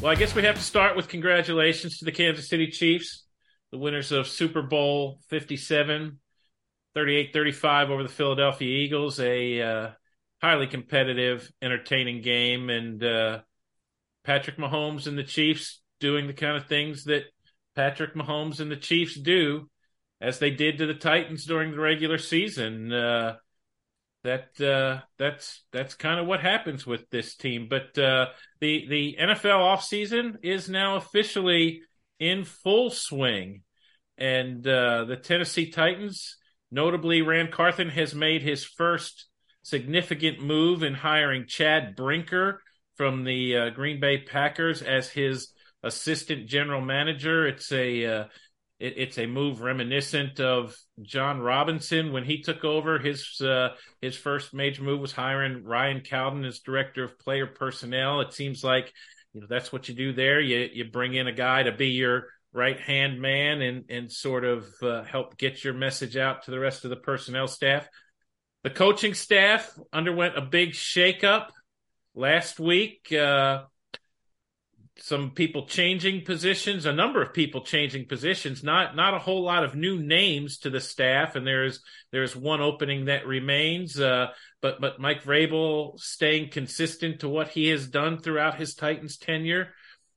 Well, I guess we have to start with congratulations to the Kansas City Chiefs, the winners of Super Bowl 57, 38-35 over the Philadelphia Eagles, a highly competitive, entertaining game, and Patrick Mahomes and the Chiefs doing the kind of things that Patrick Mahomes and the Chiefs do, as they did to the Titans during the regular season. That's kind of what happens with this team. But the NFL offseason is now officially in full swing. And the Tennessee Titans, notably Ran Carthon, has made his first significant move in hiring Chad Brinker from the Green Bay Packers as his assistant general manager. It's a move reminiscent of John Robinson when he took over. His first major move was hiring Ryan Cowden as director of player personnel. It seems like that's what you do there. You bring in a guy to be your right hand man and sort of help get your message out to the rest of the personnel staff. The coaching staff underwent a big shakeup last week. Some people changing positions, a number of people changing positions, not a whole lot of new names to the staff, and there's one opening that remains. But Mike Vrabel staying consistent to what he has done throughout his Titans tenure,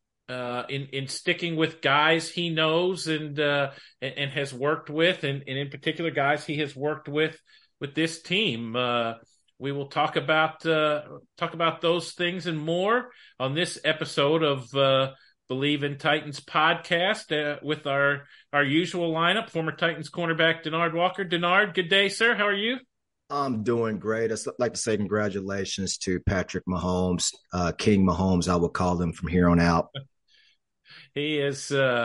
in sticking with guys he knows and has worked with, and in particular guys he has worked with this team. We will talk about those things and more on this episode of Believe in Titans podcast with our usual lineup. Former Titans cornerback Denard Walker. Denard, good day, sir. How are you? I'm doing great. I'd like to say congratulations to Patrick Mahomes, King Mahomes. I will call him from here on out. He is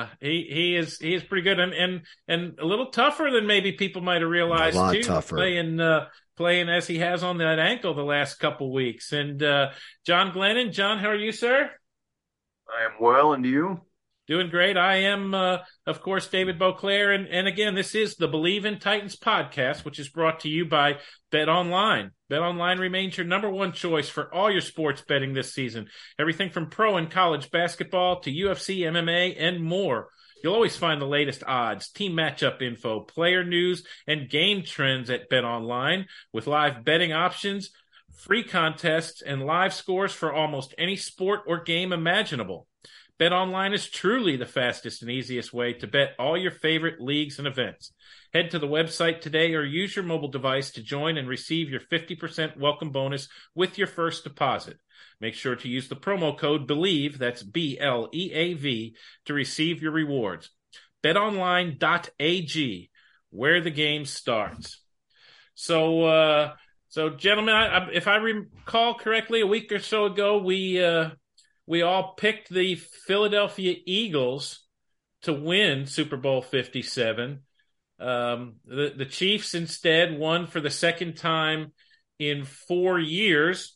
pretty good and a little tougher than maybe people might have realized. A lot too, tougher. Playing as he has on that ankle the last couple weeks. And John Glennon. John, how are you, sir? I am well, and you? Doing great. I am, of course, David Beauclair. And again, this is the Believe in Titans podcast, which is brought to you by BetOnline. BetOnline remains your number one choice for all your sports betting this season. Everything from pro and college basketball to UFC, MMA, and more. You'll always find the latest odds, team matchup info, player news, and game trends at BetOnline with live betting options, free contests, and live scores for almost any sport or game imaginable. BetOnline is truly the fastest and easiest way to bet all your favorite leagues and events. Head to the website today or use your mobile device to join and receive your 50% welcome bonus with your first deposit. Make sure to use the promo code BELIEVE, that's BLEAV, to receive your rewards. BetOnline.ag, where the game starts. So gentlemen, if I recall correctly, a week or so ago, we all picked the Philadelphia Eagles to win Super Bowl 57. The Chiefs instead won for the second time in 4 years.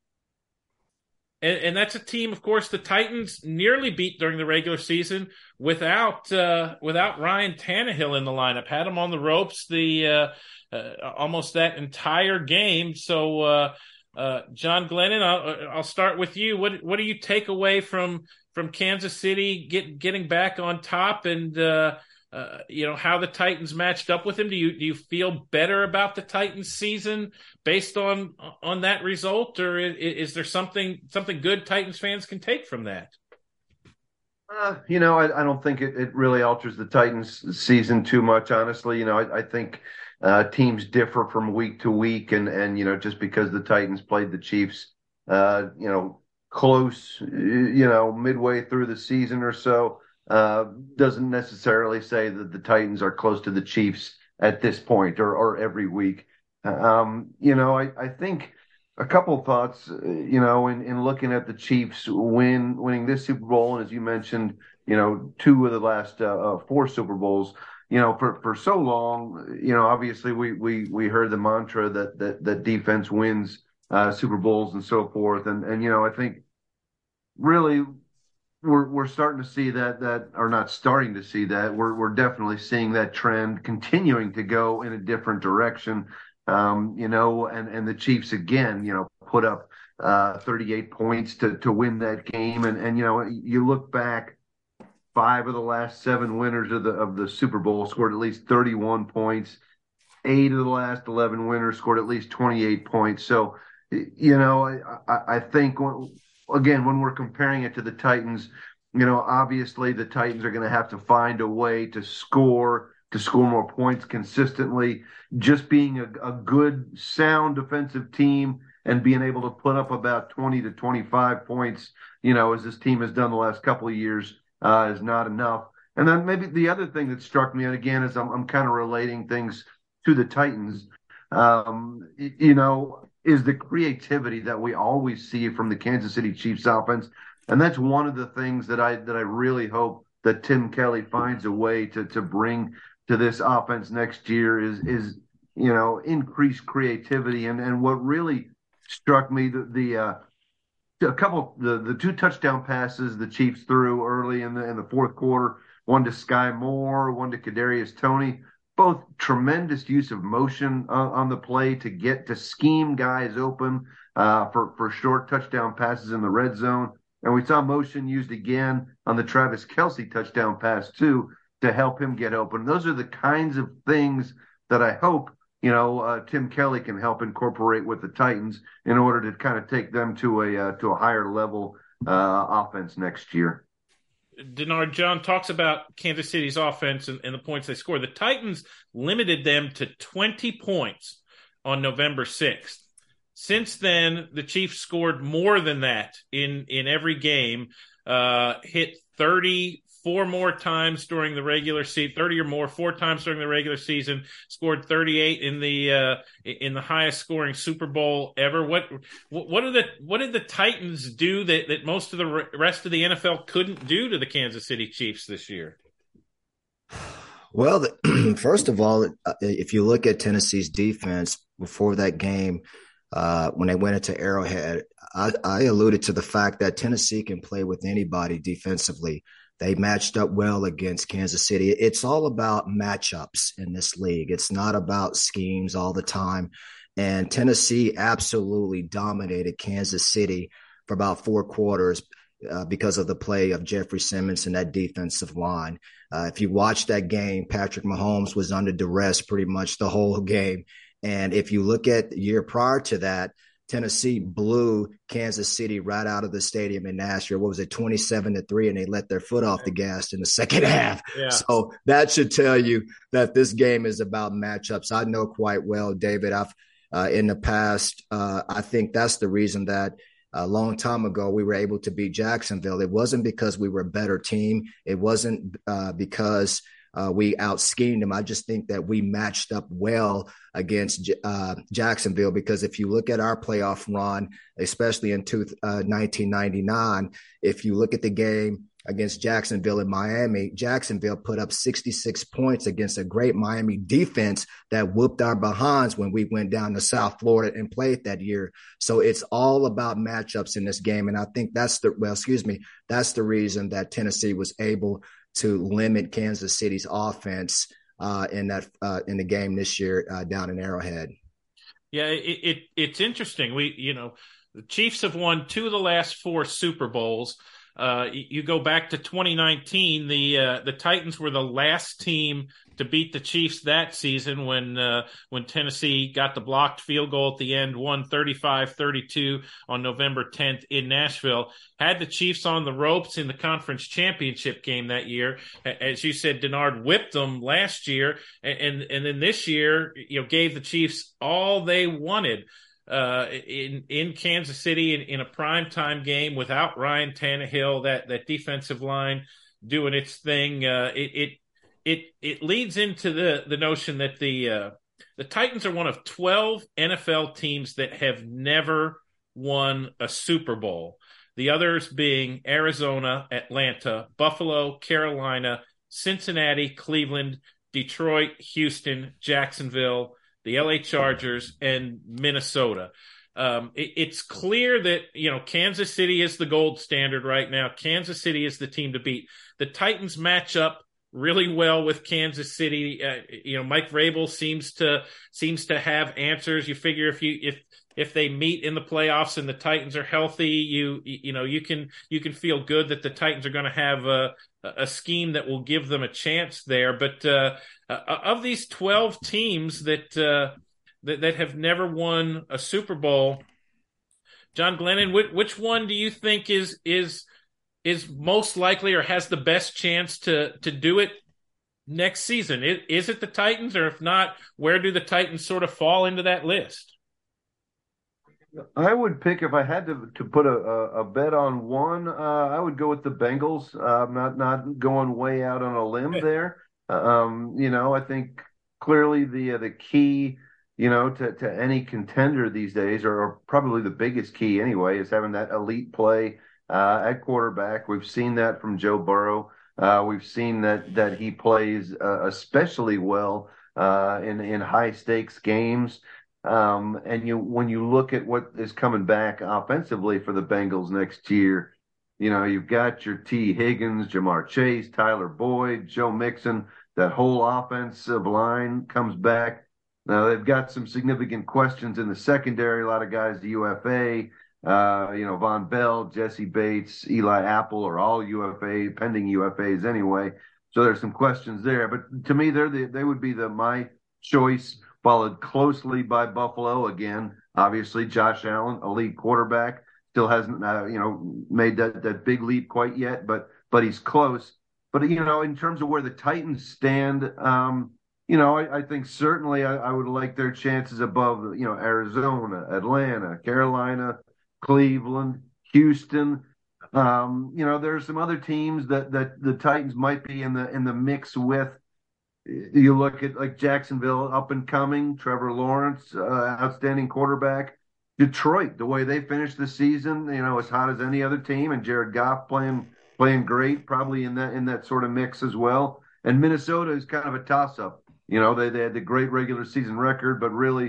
And that's a team, of course, the Titans nearly beat during the regular season without Ryan Tannehill in the lineup. Had him on the ropes almost that entire game. So, John Glennon, I'll start with you. What do you take away from Kansas City getting back on top and how the Titans matched up with him? Do you feel better about the Titans season based on that result, or is there something good Titans fans can take from that? I don't think it really alters the Titans season too much, honestly. I think teams differ from week to week, and just because the Titans played the Chiefs, close, midway through the season or so, doesn't necessarily say that the Titans are close to the Chiefs at this point or every week. I think a couple of thoughts, in looking at the Chiefs winning this Super Bowl, and as you mentioned, two of the last 4 Super Bowls. For so long, obviously we heard the mantra that defense wins Super Bowls and so forth, and I think really we're starting to see that or not starting to see that we're definitely seeing that trend continuing to go in a different direction. And the Chiefs again, put up 38 points to win that game. And you look back, 5 of the last 7 winners of the Super Bowl scored at least 31 points. 8 of the last 11 winners scored at least 28 points. So, I think, again, when we're comparing it to the Titans, obviously the Titans are going to have to find a way to score more points consistently. Just being a good, sound defensive team and being able to put up about 20 to 25 points, as this team has done the last couple of years, is not enough. And then maybe the other thing that struck me, and again, is I'm kind of relating things to the Titans, is the creativity that we always see from the Kansas City Chiefs offense. And that's one of the things that I really hope that Tim Kelly finds a way to bring to this offense next year is increased creativity. And what really struck me, the 2 touchdown passes the Chiefs threw early in the fourth quarter, one to Sky Moore, one to Kadarius Toney, both tremendous use of motion on the play to scheme guys open for short touchdown passes in the red zone. And we saw motion used again on the Travis Kelce touchdown pass too, to help him get open. Those are the kinds of things that I hope Tim Kelly can help incorporate with the Titans in order to kind of take them to a higher level offense next year. Denard, John talks about Kansas City's offense and the points they scored. The Titans limited them to 20 points on November 6th. Since then, the Chiefs scored more than that in every game, hit 34 more times during the regular season, 30 or more, 4 times during the regular season, scored 38 in the highest scoring Super Bowl ever. What did the Titans do that most of the rest of the NFL couldn't do to the Kansas City Chiefs this year? Well, first of all, if you look at Tennessee's defense before that game, when they went into Arrowhead, I alluded to the fact that Tennessee can play with anybody defensively. They matched up well against Kansas City. It's all about matchups in this league. It's not about schemes all the time. And Tennessee absolutely dominated Kansas City for about 4 quarters because of the play of Jeffrey Simmons and that defensive line. If you watch that game, Patrick Mahomes was under duress pretty much the whole game. And if you look at the year prior to that, Tennessee blew Kansas City right out of the stadium in Nashville. What was it, 27-3, and they let their foot off the gas in the second half. Yeah. So that should tell you that this game is about matchups. I know quite well, David. I've in the past, I think that's the reason that a long time ago we were able to beat Jacksonville. It wasn't because we were a better team. It wasn't because we out-schemed them. I just think that we matched up well against Jacksonville, because if you look at our playoff run, especially in 1999, if you look at the game against Jacksonville in Miami, Jacksonville put up 66 points against a great Miami defense that whooped our behinds when we went down to South Florida and played that year. So it's all about matchups in this game. And I think that's the reason that Tennessee was able to limit Kansas City's offense in the game this year down in Arrowhead. Yeah, it's interesting. The Chiefs have won 2 of the last 4 Super Bowls. You go back to 2019, the Titans were the last team to beat the Chiefs that season when Tennessee got the blocked field goal at the end, won 35-32 on November 10th in Nashville. Had the Chiefs on the ropes in the conference championship game that year. As you said, Denard whipped them last year, and then this year, gave the Chiefs all they wanted. In Kansas City in a primetime game without Ryan Tannehill, that defensive line doing its thing. It leads into the notion that the Titans are one of 12 NFL teams that have never won a Super Bowl. The others being Arizona, Atlanta, Buffalo, Carolina, Cincinnati, Cleveland, Detroit, Houston, Jacksonville, the LA Chargers, and Minnesota. It's clear that, Kansas City is the gold standard right now. Kansas City is the team to beat. The Titans match up really well with Kansas City. Mike Vrabel seems to have answers. You figure if if they meet in the playoffs and the Titans are healthy, you can feel good that the Titans are going to have a scheme that will give them a chance there. But of these 12 teams that have never won a Super Bowl, John Glennon, which one do you think is most likely or has the best chance to do it next season? Is it the Titans, or if not, where do the Titans sort of fall into that list? I would pick, if I had to put a bet on one, I would go with the Bengals. Not going way out on a limb there. I think clearly the key, to any contender these days, or probably the biggest key anyway, is having that elite play at quarterback. We've seen that from Joe Burrow. We've seen that he plays especially well in high stakes games. When you look at what is coming back offensively for the Bengals next year, you've got your T. Higgins, Jamar Chase, Tyler Boyd, Joe Mixon. That whole offensive line comes back. Now they've got some significant questions in the secondary. A lot of guys, the UFA, Von Bell, Jesse Bates, Eli Apple are all UFA, pending UFAs anyway. So there's some questions there. But to me, they would be my choice, followed closely by Buffalo again. Obviously, Josh Allen, elite quarterback, still hasn't made that big leap quite yet, but he's close. But in terms of where the Titans stand, I think certainly I would like their chances above Arizona, Atlanta, Carolina, Cleveland, Houston. There's some other teams that the Titans might be in the mix with. You look at like Jacksonville, up and coming, Trevor Lawrence, outstanding quarterback. Detroit, the way they finished the season, as hot as any other team, and Jared Goff playing great, probably in that sort of mix as well. And Minnesota is kind of a toss-up. They had the great regular season record, but really,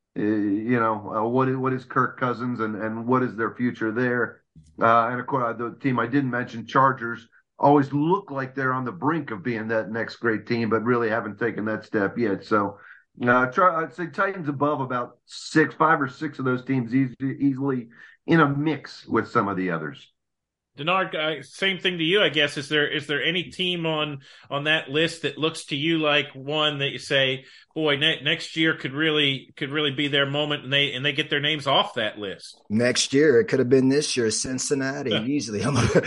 what is Kirk Cousins and what is their future there? And of course, the team I didn't mention, Chargers, always look like they're on the brink of being that next great team, but really haven't taken that step yet. So I'd say Titans above about 5 or 6 of those teams easily in a mix with some of the others. Denard, same thing to you, I guess. Is there any team on that list that looks to you like one that you say, boy, next year could really be their moment, and they get their names off that list? Next year, it could have been this year, Cincinnati, easily.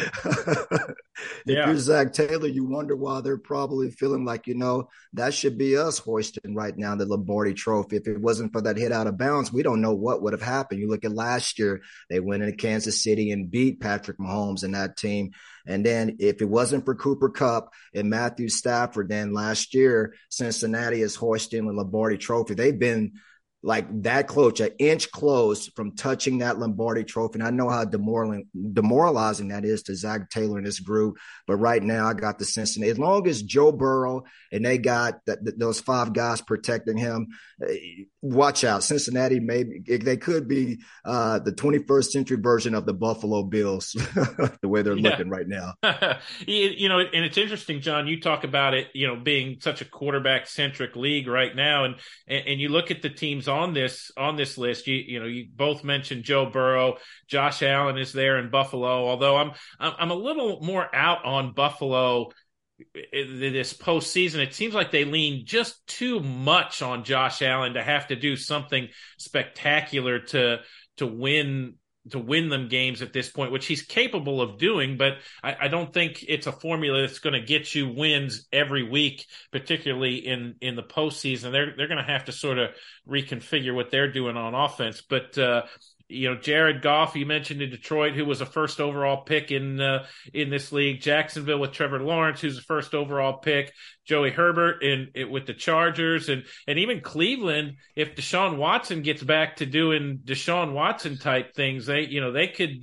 If you're Zach Taylor, you wonder why they're probably feeling like, that should be us hoisting right now the Lombardi Trophy. If it wasn't for that hit out of bounds, we don't know what would have happened. You look at last year, they went into Kansas City and beat Patrick Mahomes and that team. And then if it wasn't for Cooper Kupp and Matthew Stafford, then last year, Cincinnati is hoisting the Lombardi Trophy. They've been like that close, an inch close from touching that Lombardi Trophy. And I know how demoralizing that is to Zach Taylor and this group. But right now, I got the Cincinnati. As long as Joe Burrow and they got those 5 guys protecting him, watch out. Cincinnati, they could be the 21st century version of the Buffalo Bills, the way they're looking right now. And it's interesting, John, you talk about it, being such a quarterback-centric league right now. And you look at the teams on this list. You both mentioned Joe Burrow. Josh Allen is there in Buffalo. Although I'm a little more out on Buffalo this postseason. It seems like they lean just too much on Josh Allen to have to do something spectacular to win them games at this point, which he's capable of doing, but I don't think it's a formula that's going to get you wins every week, particularly in the postseason. They're going to have to sort of reconfigure what they're doing on offense. But Jared Goff, you mentioned in Detroit, who was a first overall pick in this league. Jacksonville with Trevor Lawrence, who's a first overall pick. Joey Herbert with the Chargers, and even Cleveland. If Deshaun Watson gets back to doing Deshaun Watson type things, they could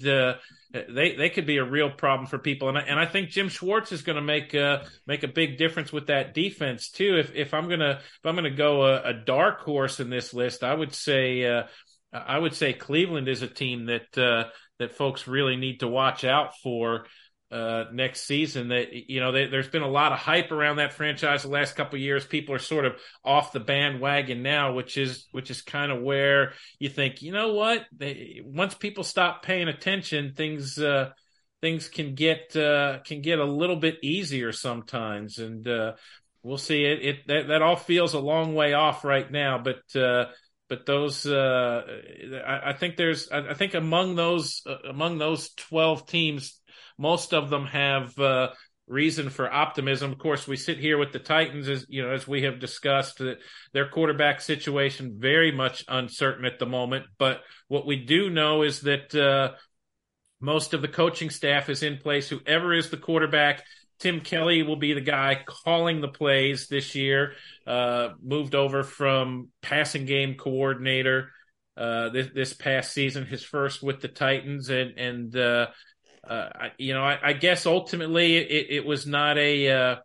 be a real problem for people. And I think Jim Schwartz is going to make a big difference with that defense too. If I'm gonna go a dark horse in this list, I would say Cleveland is a team that folks really need to watch out for. next season. That there's been a lot of hype around that franchise the last couple of years. People are sort of off the bandwagon now, which is kind of where you think, you know what? Once people stop paying attention, things can get a little bit easier sometimes, and we'll see. That all feels a long way off right now, but those I think among those 12 teams, most of them have reason for optimism. Of course, we sit here with the Titans, as we have discussed, that their quarterback situation very much uncertain at the moment. But what we do know is that most of the coaching staff is in place. Whoever is the quarterback, Tim Kelly will be the guy calling the plays this year. Moved over from passing game coordinator this past season, his first with the Titans, and I guess ultimately it was not a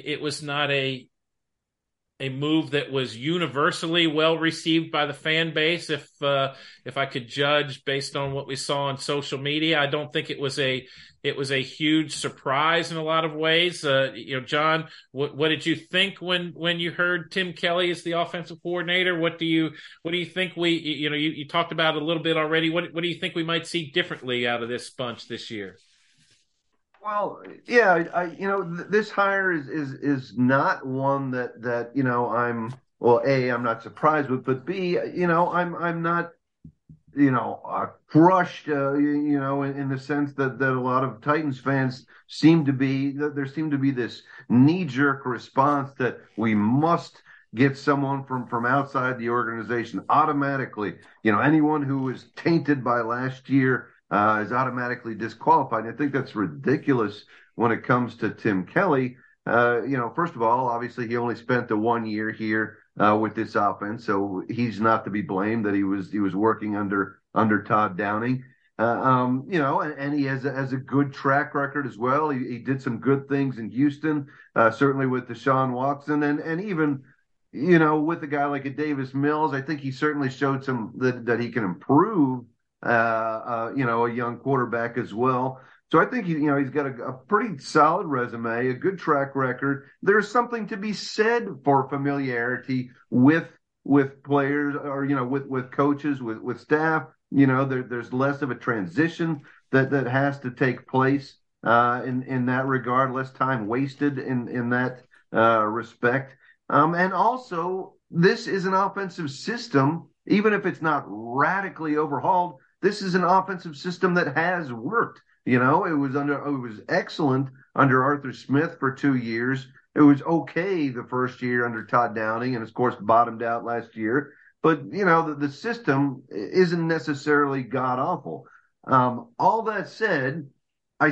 move that was universally well received by the fan base. If I could judge based on what we saw on social media, I don't think it was a huge surprise in a lot of ways. John, what did you think when you heard Tim Kelly as the offensive coordinator? What do you think you talked about it a little bit already. What do you think we might see differently out of this bunch this year? Well, yeah, this hire is not one that I'm not surprised with, but B, I'm not, crushed, in the sense that a lot of Titans fans there seemed to be this knee-jerk response that we must get someone from outside the organization automatically. Anyone who was tainted by last year is automatically disqualified. And I think that's ridiculous when it comes to Tim Kelly. First of all, obviously he only spent the 1 year here with this offense, so he's not to be blamed that he was working under Todd Downing. And he has a good track record as well. He did some good things in Houston, certainly with Deshaun Watson, and even with a guy like a Davis Mills. I think he certainly showed that he can improve. A young quarterback as well. So I think he's got a pretty solid resume, a good track record. There's something to be said for familiarity with players, or with coaches, with staff. There's less of a transition that has to take place in that regard, less time wasted in that respect. And also, this is an offensive system, even if it's not radically overhauled. This is an offensive system that has worked. It was excellent under Arthur Smith for 2 years. It was okay the first year under Todd Downing, and of course bottomed out last year. But the system isn't necessarily god awful. All that said, I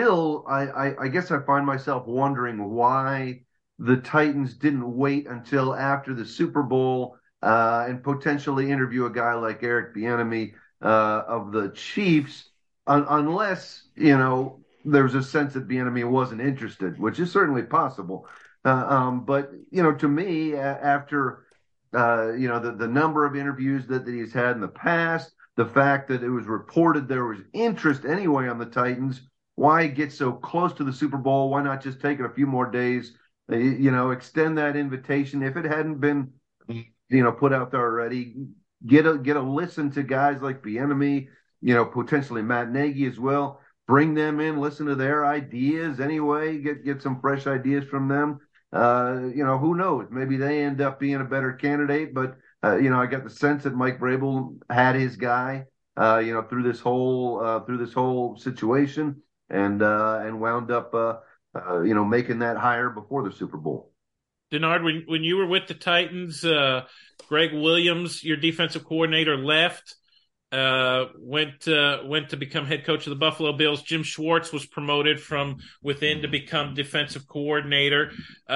guess I find myself wondering why the Titans didn't wait until after the Super Bowl and potentially interview a guy like Eric Bieniemy of the Chiefs, unless there's a sense that Bieniemy wasn't interested, which is certainly possible. But to me, after the number of interviews that he's had in the past, the fact that it was reported there was interest anyway on the Titans, why get so close to the Super Bowl? Why not just take it a few more days? Extend that invitation if it hadn't been put out there already. Get a listen to guys like Bieniemy, potentially Matt Nagy as well. Bring them in, listen to their ideas anyway. Get some fresh ideas from them. Who knows? Maybe they end up being a better candidate. But I got the sense that Mike Vrabel had his guy, through this whole situation, and wound up making that hire before the Super Bowl. Denard, when you were with the Titans, Greg Williams, your defensive coordinator, left, went to become head coach of the Buffalo Bills. Jim Schwartz was promoted from within to become defensive coordinator.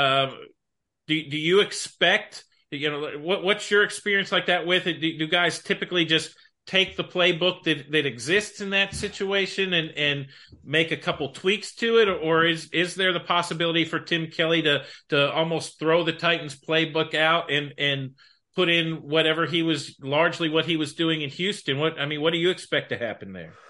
Do you expect, what's your experience like that with it? Do guys typically just take the playbook that exists in that situation and make a couple tweaks to it, or is there the possibility for Tim Kelly to almost throw the Titans playbook out and put in what he was doing in Houston? What do you expect to happen there?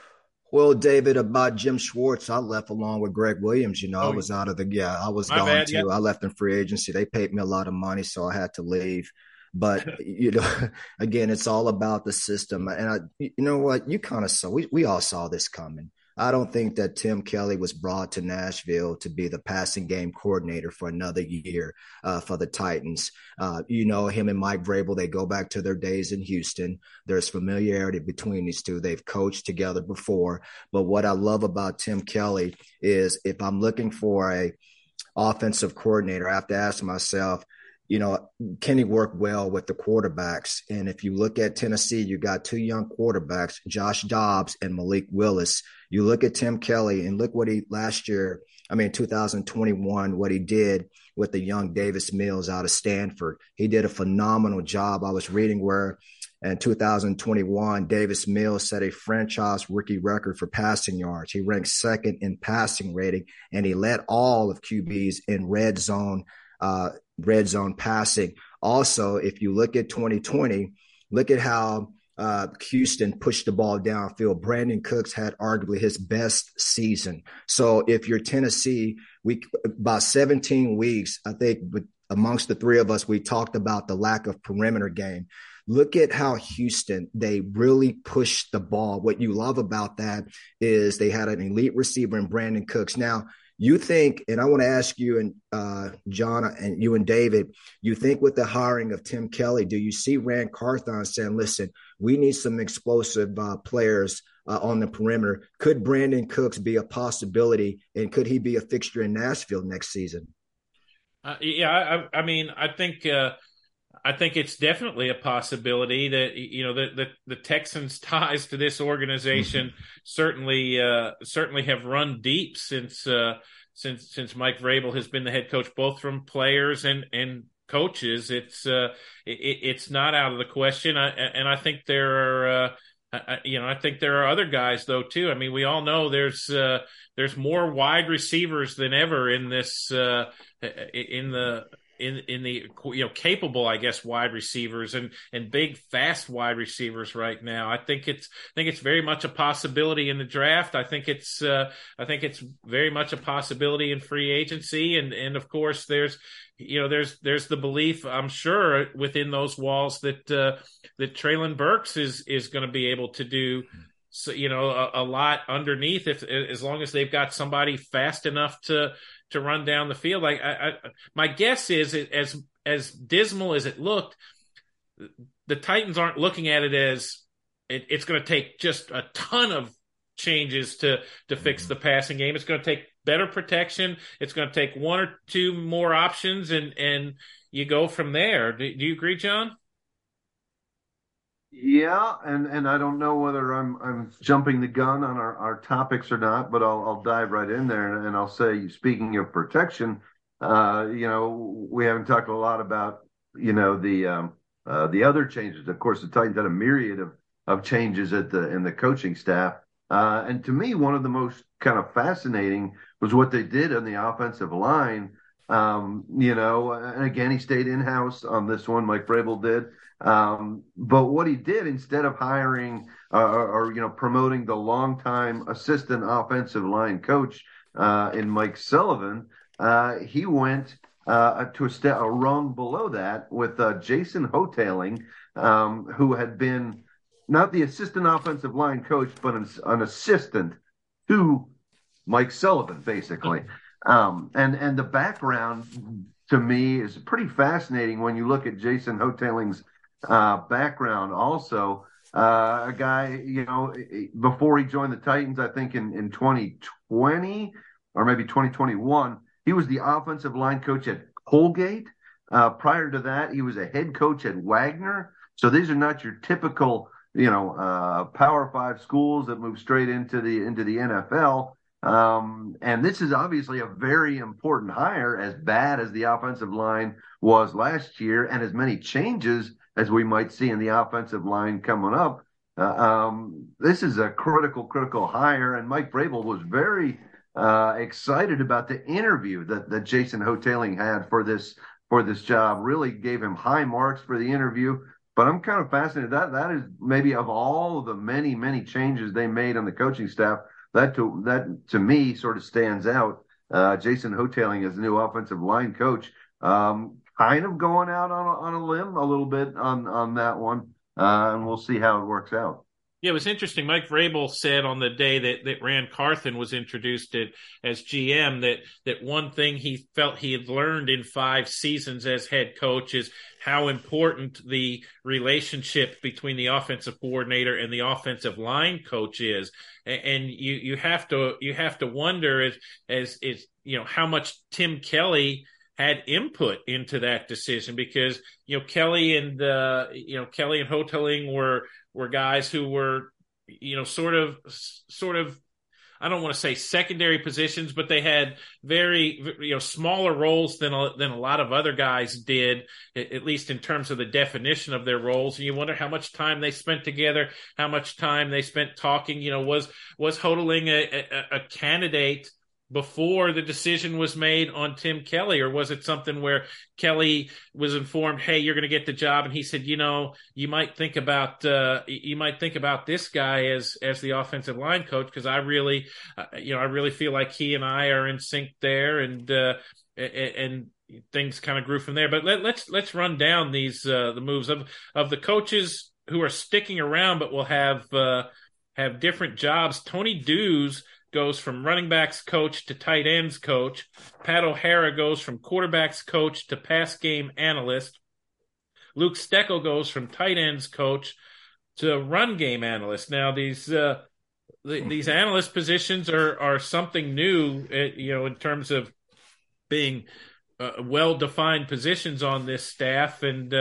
Well, David, about Jim Schwartz, I left along with Greg Williams. I Oh, was out of yeah, I was my gone bad. Yep. too. I left in free agency. They paid me a lot of money, so I had to leave. But, again, it's all about the system. And you know what? You kind of saw, we all saw this coming. I don't think that Tim Kelly was brought to Nashville to be the passing game coordinator for another year for the Titans. Him and Mike Vrabel, they go back to their days in Houston. There's familiarity between these two. They've coached together before. But what I love about Tim Kelly is if I'm looking for a offensive coordinator, I have to ask myself, can he work well with the quarterbacks? And if you look at Tennessee, you got two young quarterbacks, Josh Dobbs and Malik Willis. You look at Tim Kelly and look what he last year, 2021, what he did with the young Davis Mills out of Stanford. He did a phenomenal job. I was reading where in 2021, Davis Mills set a franchise rookie record for passing yards. He ranked second in passing rating, and he led all of QBs in red zone passing. Also, if you look at 2020, look at how Houston pushed the ball downfield. Brandon Cooks had arguably his best season. So if you're Tennessee, about 17 weeks, I think amongst the three of us, we talked about the lack of perimeter game. Look at how Houston, they really pushed the ball. What you love about that is they had an elite receiver in Brandon Cooks. Now, you think, and I want to ask you and John and you and David, you think with the hiring of Tim Kelly, do you see Rand Carthon saying, listen, we need some explosive players on the perimeter? Could Brandon Cooks be a possibility, and could he be a fixture in Nashville next season? I think it's definitely a possibility that the Texans' ties to this organization certainly have run deep since Mike Vrabel has been the head coach, both from players and coaches. It's not out of the question. I think there are. I think there are other guys though too. I mean, we all know there's more wide receivers than ever in this in the capable, I guess, wide receivers and big fast wide receivers right now. I think it's very much a possibility in the draft. I think it's very much a possibility in free agency, and of course there's the belief, I'm sure, within those walls that Treylon Burks is going to be able to do a lot underneath as long as they've got somebody fast enough to run down the field. My guess is, as dismal as it looked, the Titans aren't looking at it as it's going to take just a ton of changes to fix the passing game. It's going to take better protection. It's going to take one or two more options, and you go from there. Do you agree, John? Yeah, and I don't know whether I'm jumping the gun on our topics or not, but I'll dive right in there and I'll say, speaking of protection, we haven't talked a lot about the other changes. Of course, the Titans had a myriad of changes in the coaching staff, and to me, one of the most kind of fascinating was what they did on the offensive line. And again, he stayed in-house on this one, Mike Vrabel did. But what he did, instead of hiring or promoting the longtime assistant offensive line coach in Mike Sullivan, he went to a rung below that with Jason Hotaling, who had been not the assistant offensive line coach, but an assistant to Mike Sullivan, basically. And the background to me is pretty fascinating when you look at Jason Hotaling's background. Also, a guy, before he joined the Titans, I think in 2020 or maybe 2021, he was the offensive line coach at Colgate. Prior to that, he was a head coach at Wagner. So these are not your typical, Power 5 schools that move straight into the NFL. And this is obviously a very important hire, as bad as the offensive line was last year, and as many changes as we might see in the offensive line coming up. This is a critical hire, and Mike Vrabel was very excited about the interview that Jason Hotaling had for this job. Really gave him high marks for the interview. But I'm kind of fascinated. That is maybe of all of the many, many changes they made on the coaching staff, that to me sort of stands out. Jason Hoteling as the new offensive line coach, kind of going out on a limb a little bit on that one, and we'll see how it works out. Yeah, it was interesting. Mike Vrabel said on the day that Rand Carthen was introduced as GM that one thing he felt he had learned in 5 seasons as head coach is how important the relationship between the offensive coordinator and the offensive line coach is. And you have to wonder as how much Tim Kelly had input into that decision, because Kelly and Hoteling were guys who were sort of I don't want to say secondary positions, but they had very smaller roles than a lot of other guys did, at least in terms of the definition of their roles. And you wonder how much time they spent together, how much time they spent talking. Was Hoteling a candidate before the decision was made on Tim Kelly, or was it something where Kelly was informed, hey, you're going to get the job, and he said, you might think about this guy as the offensive line coach, because I really feel like he and I are in sync there, and things kind of grew from there. But let's run down these the moves of the coaches who are sticking around but will have different jobs. Tony Dews goes from running backs coach to tight ends coach. Pat O'Hara goes from quarterbacks coach to pass game analyst. Luke Steckel goes from tight ends coach to run game analyst. Now these analyst positions are something new, in terms of being well-defined positions on this staff, and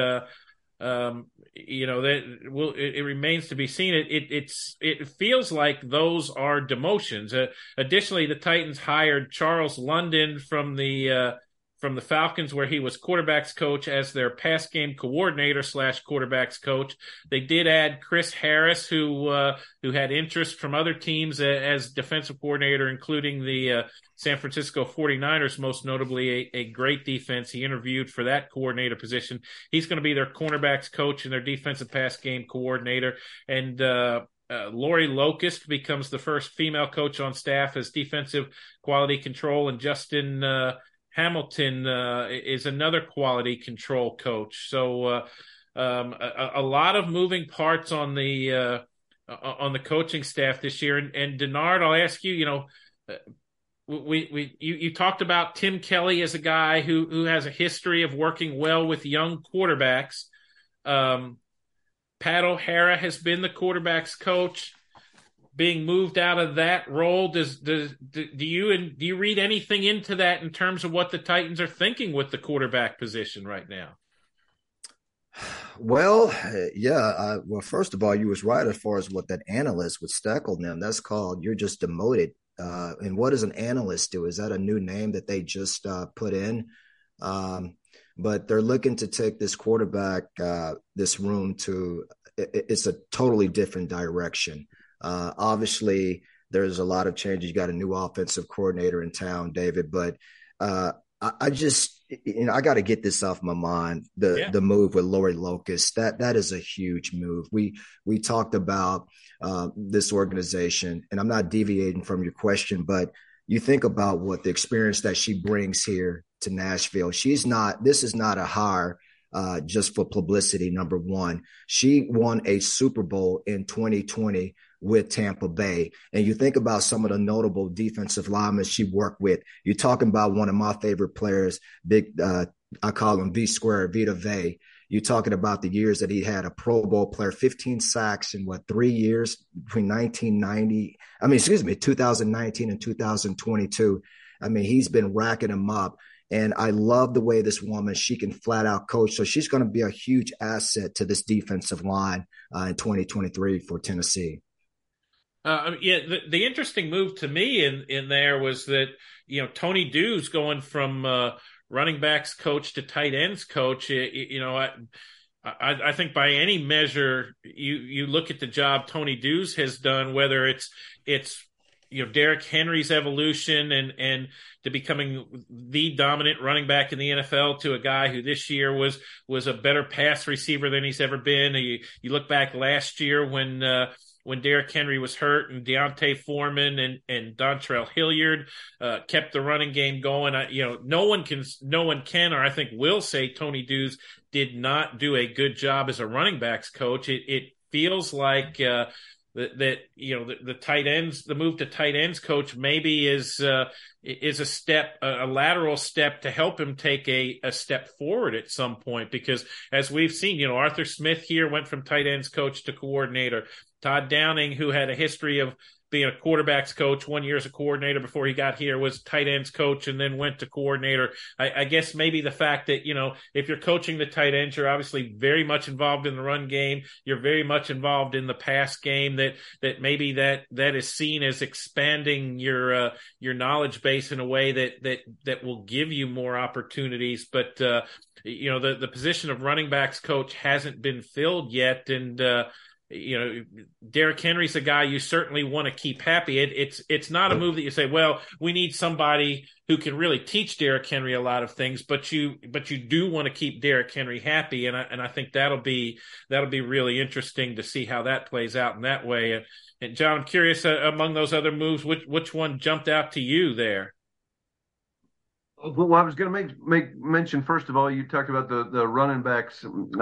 it remains to be seen. It feels like those are demotions. Additionally, the Titans hired Charles London from the Falcons, where he was quarterbacks coach, as their pass game coordinator / quarterbacks coach. They did add Chris Harris, who had interest from other teams as defensive coordinator, including the San Francisco 49ers, most notably a great defense. He interviewed for that coordinator position. He's going to be their cornerbacks coach and their defensive pass game coordinator. And Lori Locust becomes the first female coach on staff as defensive quality control, and Justin Hamilton is another quality control coach. So a lot of moving parts on the coaching staff this year. And Denard, I'll ask you, you talked about Tim Kelly as a guy who has a history of working well with young quarterbacks. Pat O'Hara has been the quarterbacks coach. Being moved out of that role, do you read anything into that in terms of what the Titans are thinking with the quarterback position right now? Well, yeah. Well, first of all, you was right as far as what that analyst would Steckel them. That's called you're just demoted. And what does an analyst do? Is that a new name that they just put in? But they're looking to take this quarterback, this room to it's a totally different direction. Obviously, there's a lot of changes. You got a new offensive coordinator in town, David, but I just, I got to get this off my mind. The move with Lori Locust, that is a huge move. We talked about this organization, and I'm not deviating from your question, but you think about what the experience that she brings here to Nashville. This is not a hire just for publicity. Number one, she won a Super Bowl in 2020 with Tampa Bay. And you think about some of the notable defensive linemen she worked with. You're talking about one of my favorite players, I call him Vita Vea. You're talking about the years that he had a Pro Bowl player, 15 sacks in 3 years between 2019 and 2022. I mean, he's been racking them up. And I love the way this woman, she can flat out coach. So she's going to be a huge asset to this defensive line in 2023 for Tennessee. The interesting move to me in there was that, Tony Dews going from running backs coach to tight ends coach. I think by any measure, you look at the job Tony Dews has done, whether it's Derrick Henry's evolution and to becoming the dominant running back in the NFL to a guy who this year was a better pass receiver than he's ever been. You look back last year when Derrick Henry was hurt and Deontay Foreman and Dontrell Hilliard kept the running game going. No one can, or I think will say Tony Dews did not do a good job as a running backs coach. It feels like the tight ends, the move to tight ends coach maybe is a lateral step to help him take a step forward at some point, because as we've seen, Arthur Smith here went from tight ends coach to coordinator. Todd Downing, who had a history of being a quarterback's coach, 1 year as a coordinator before he got here, was tight ends coach and then went to coordinator. I guess maybe the fact that, if you're coaching the tight ends, you're obviously very much involved in the run game. You're very much involved in the pass game, that maybe that is seen as expanding your knowledge base in a way that will give you more opportunities. But, the position of running backs coach hasn't been filled yet. And, Derrick Henry's a guy you certainly want to keep happy. It's not a move that you say, well, we need somebody who can really teach Derrick Henry a lot of things, but you do want to keep Derrick Henry happy, and I think that'll be really interesting to see how that plays out in that way. And John, I'm curious, among those other moves, which one jumped out to you there? Well, I was going to make mention, first of all, you talked about the running back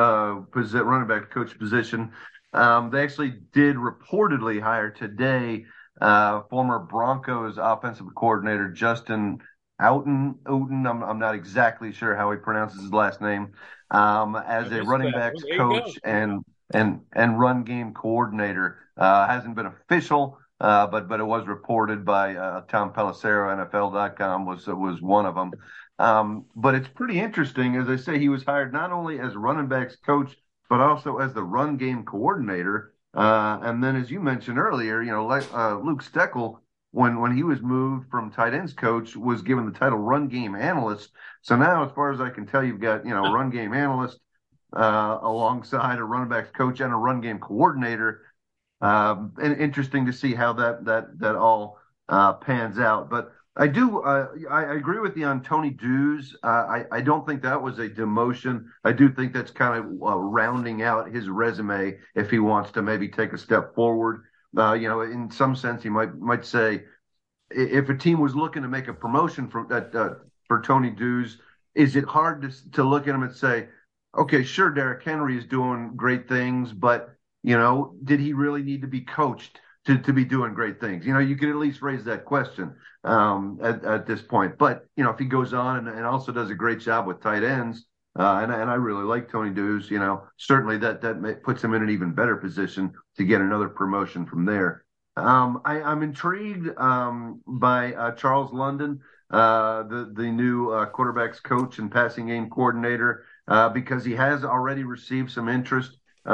coach position. They actually did reportedly hire today former Broncos offensive coordinator Justin Outen. I'm not exactly sure how he pronounces his last name, as a running backs coach and run game coordinator. Hasn't been official, but it was reported by Tom Pelissero. NFL.com was one of them. But it's pretty interesting. As I say, he was hired not only as running backs coach, but also as the run game coordinator. And then, as you mentioned earlier, Luke Steckel, when he was moved from tight ends coach, was given the title run game analyst. So now, as far as I can tell, you've got, run game analyst alongside a running backs coach and a run game coordinator. And interesting to see how that all pans out. But I agree with you on Tony Dews. I don't think that was a demotion. I do think that's kind of rounding out his resume if he wants to maybe take a step forward. In some sense, he might say, if a team was looking to make a promotion for Tony Dews, is it hard to look at him and say, okay, sure, Derrick Henry is doing great things, but did he really need to be coached to be doing great things? You could at least raise that question at this point. But, if he goes on and also does a great job with tight ends, and I really like Tony Dews, certainly that puts him in an even better position to get another promotion from there. I'm intrigued by Charles London, the new quarterbacks coach and passing game coordinator, because he has already received some interest.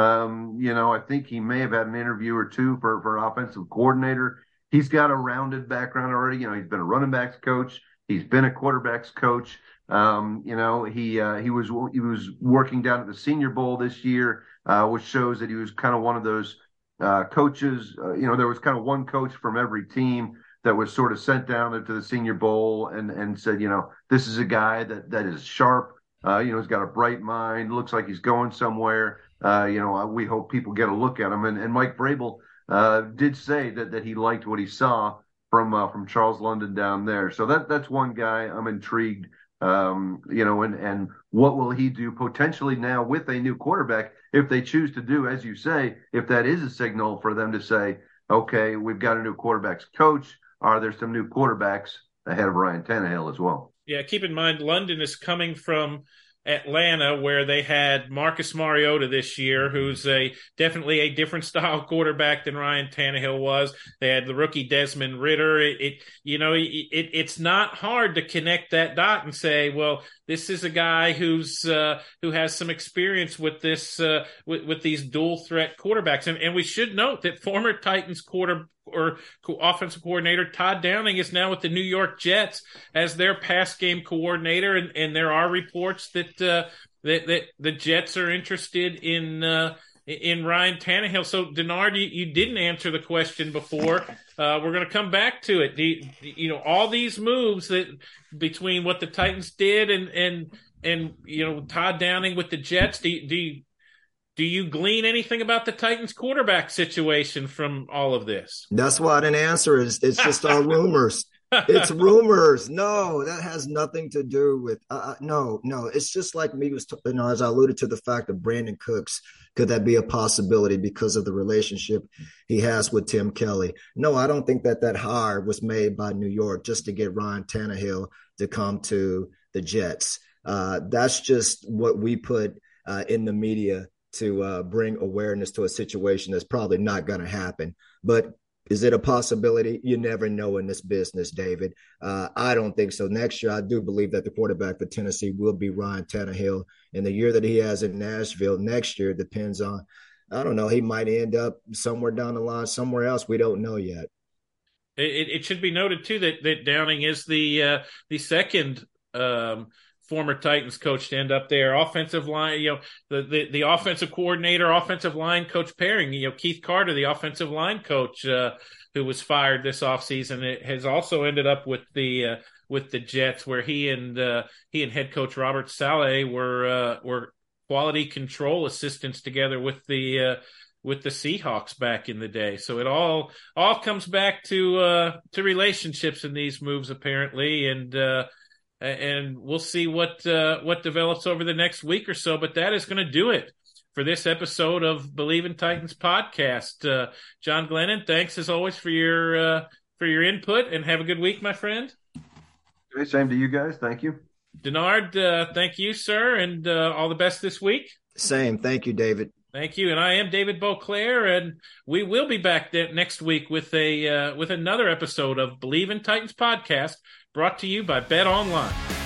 I think he may have had an interview or two for offensive coordinator. He's got a rounded background already. He's been a running backs coach. He's been a quarterbacks coach. He was working down at the Senior Bowl this year, which shows that he was kind of one of those coaches. There was kind of one coach from every team that was sort of sent down to the Senior Bowl and said, this is a guy that is sharp. He's got a bright mind. Looks like he's going somewhere. We hope people get a look at him. And Mike Vrabel did say that he liked what he saw from Charles London down there. So that's one guy I'm intrigued. And what will he do potentially now with a new quarterback if they choose to do, as you say, if that is a signal for them to say, okay, we've got a new quarterbacks coach. Are there some new quarterbacks ahead of Ryan Tannehill as well? Yeah, keep in mind, London is coming from Atlanta, where they had Marcus Mariota this year, who's definitely a different style quarterback than Ryan Tannehill was. They had the rookie Desmond Ridder. It's not hard to connect that dot and say, well, this is a guy who has some experience with this with these dual threat quarterbacks. And we should note that former Titans offensive coordinator Todd Downing is now with the New York Jets as their pass game coordinator, and there are reports that the Jets are interested in in Ryan Tannehill. So, Denard, you didn't answer the question before. We're going to come back to it. All these moves that between what the Titans did and Todd Downing with the Jets. Do you glean anything about the Titans quarterback situation from all of this? That's why I didn't answer. It's just all rumors. It's rumors. No, that has nothing to do with no. It's just like me as I alluded to the fact of Brandon Cooks. Could that be a possibility because of the relationship he has with Tim Kelly? No, I don't think that hire was made by New York just to get Ryan Tannehill to come to the Jets. That's just what we put in the media to bring awareness to a situation that's probably not going to happen. But is it a possibility? You never know in this business, David. I don't think so. Next year, I do believe that the quarterback for Tennessee will be Ryan Tannehill. And the year that he has in Nashville next year depends on, I don't know, he might end up somewhere down the line, somewhere else. We don't know yet. It should be noted, too, that Downing is the second former Titans coach to end up there. Offensive line, the offensive coordinator, offensive line coach pairing, Keith Carter, the offensive line coach who was fired this offseason, it has also ended up with the Jets, where he and head coach Robert Saleh were quality control assistants together with the Seahawks back in the day. So it all comes back to relationships in these moves, apparently, and we'll see what develops over the next week or so. But that is going to do it for this episode of Believe in Titans podcast. John Glennon, thanks as always for your input, and have a good week, my friend. Okay, same to you guys. Thank you. Denard, thank you, sir, and all the best this week. Same. Thank you, David. Thank you. And I am David Beauclair, and we will be back next week with another episode of Believe in Titans podcast, brought to you by Bet Online.